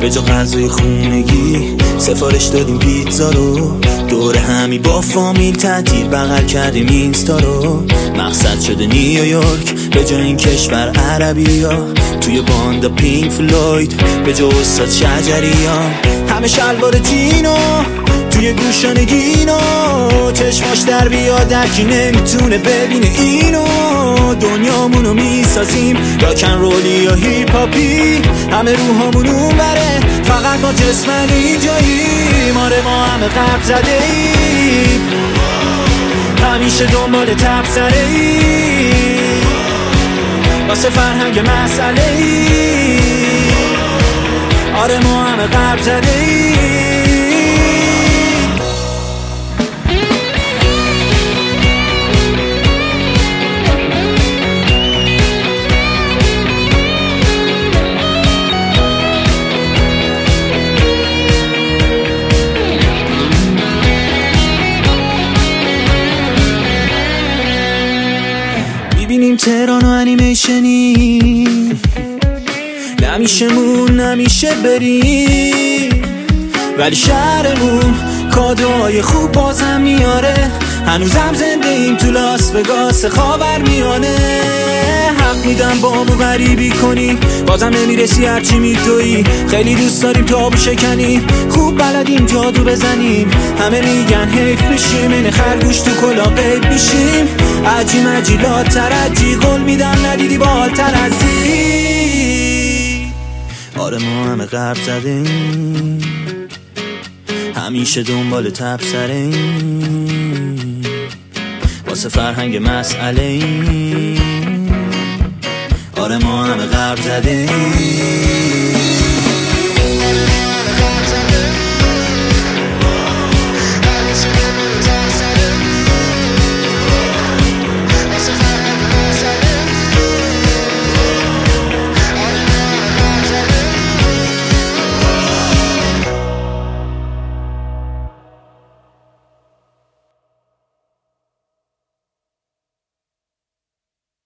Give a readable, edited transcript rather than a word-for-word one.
به جا غذای خونگی سفارش دادیم پیتزا رو، دور همی با فامیل تعطیل بغل کردیم اینستا رو. مقصد شده نیویورک به جا این کشور عربی ها، توی باندا پینک فلوید به جا استاد شجری ها. همه شلوار جینو توی گوشان گینو، چشماش در بیاد درکی نمیتونه ببینه اینو. دنیامونو میسازیم راکن رولی یا هیپ هاپی، همه روحامون اون بره فقط ما جسمن اینجاییم. آره ما همه غرب زده ایم، همیشه دنبال تبصره ایم، واسه فرهنگ مسئله ایم. آره ما همه غرب زده ایم. میبینیم تهران و انیمیشنی، نمیشه بریم، ولی شهرمون کادوهای خوب بازم میاره. هنوزم زنده ایم تو لاس وگاس خاورمیانه. حق میدم بامو غریبی کنی، بازم نمیرسی هرچی میدوی. خیلی دوست داریم تابو شکنی، خوب بلدیم جادو بزنیم. همه میگن حیف میشیم، این خرگوش تو کلا قیب میشیم. عجی مجی لا ترجی، قول میدم ندیدی بالتر ازی. آره ما همه غرب زدیم، همیشه دنبال تبصره‌ایم، واسه فرهنگ مسئله ایم. آره ما همه غرب زدیم.